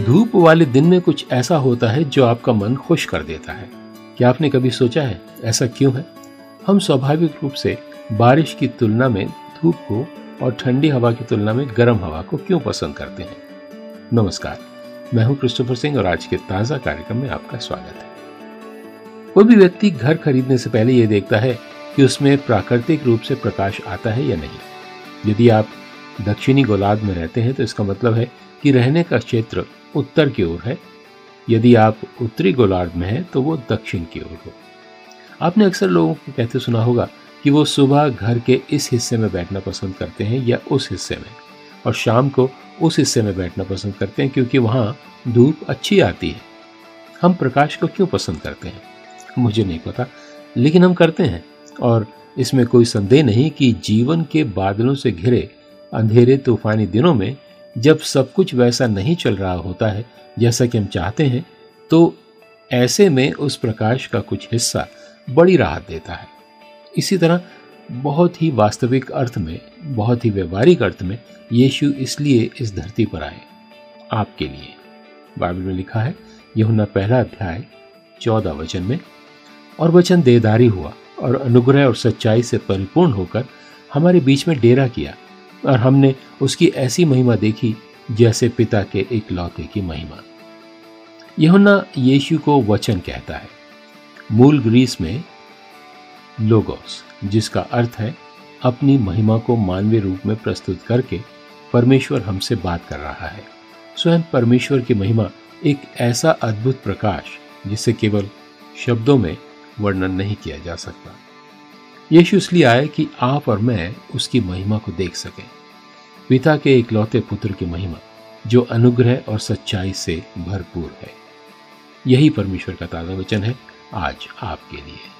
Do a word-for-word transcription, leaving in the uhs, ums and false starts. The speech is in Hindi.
धूप वाले दिन में कुछ ऐसा होता है जो आपका मन खुश कर देता है। क्या आपने कभी सोचा है ऐसा क्यों है? हम स्वाभाविक रूप से बारिश की तुलना में धूप को और ठंडी हवा की तुलना में गर्म हवा को क्यों पसंद करते हैं? नमस्कार, मैं हूं क्रिस्टोफर सिंह और आज के ताजा कार्यक्रम में आपका स्वागत है। कोई भी व्यक्ति घर खरीदने से पहले यह देखता है कि उसमें प्राकृतिक रूप से प्रकाश आता है या नहीं। यदि आप दक्षिणी गोलार्ध में रहते हैं तो इसका मतलब है कि रहने का क्षेत्र उत्तर की ओर है। यदि आप उत्तरी गोलार्ध में हैं तो वो दक्षिण की ओर हो। आपने अक्सर लोगों को कहते सुना होगा कि वो सुबह घर के इस हिस्से में बैठना पसंद करते हैं या उस हिस्से में, और शाम को उस हिस्से में बैठना पसंद करते हैं क्योंकि वहाँ धूप अच्छी आती है। हम प्रकाश को क्यों पसंद करते हैं मुझे नहीं पता, लेकिन हम करते हैं। और इसमें कोई संदेह नहीं कि जीवन के बादलों से घिरे अंधेरे तूफानी दिनों में जब सब कुछ वैसा नहीं चल रहा होता है जैसा कि हम चाहते हैं, तो ऐसे में उस प्रकाश का कुछ हिस्सा बड़ी राहत देता है। इसी तरह बहुत ही वास्तविक अर्थ में, बहुत ही व्यवहारिक अर्थ में यीशु इसलिए इस धरती पर आए, आपके लिए। बाइबल में लिखा है यूहन्ना पहला अध्याय चौदह वचन में, और वचन देहधारी हुआ और अनुग्रह और सच्चाई से परिपूर्ण होकर हमारे बीच में डेरा किया, और हमने उसकी ऐसी महिमा देखी जैसे पिता के इकलौते की महिमा। यूहन्ना यीशु को वचन कहता है, मूल ग्रीस में लोगोस, जिसका अर्थ है अपनी महिमा को मानवीय रूप में प्रस्तुत करके परमेश्वर हमसे बात कर रहा है। स्वयं परमेश्वर की महिमा एक ऐसा अद्भुत प्रकाश जिसे केवल शब्दों में वर्णन नहीं किया जा सकता। यीशु इसलिए आए कि आप और मैं उसकी महिमा को देख सकें, पिता के इकलौते पुत्र की महिमा जो अनुग्रह और सच्चाई से भरपूर है। यही परमेश्वर का ताजा वचन है आज आपके लिए।